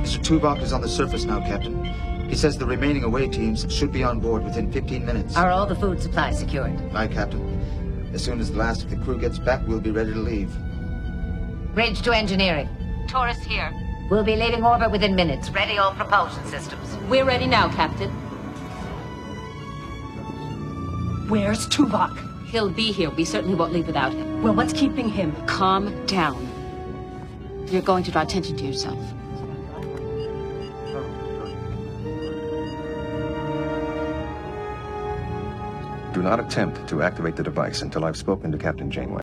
Mr. Tuvok is on the surface now, Captain. He says the remaining away teams should be on board within 15 minutes. Are all the food supplies secured? Aye, Captain. As soon as the last of the crew gets back, we'll be ready to leave. Bridge to engineering. Taurus here. We'll be leaving orbit within minutes. Ready all propulsion systems. We're ready now, Captain. Where's Tuvok? He'll be here. We certainly won't leave without him. Well, what's keeping him? Calm down. You're going to draw attention to yourself. Do not attempt to activate the device until I've spoken to Captain Janeway.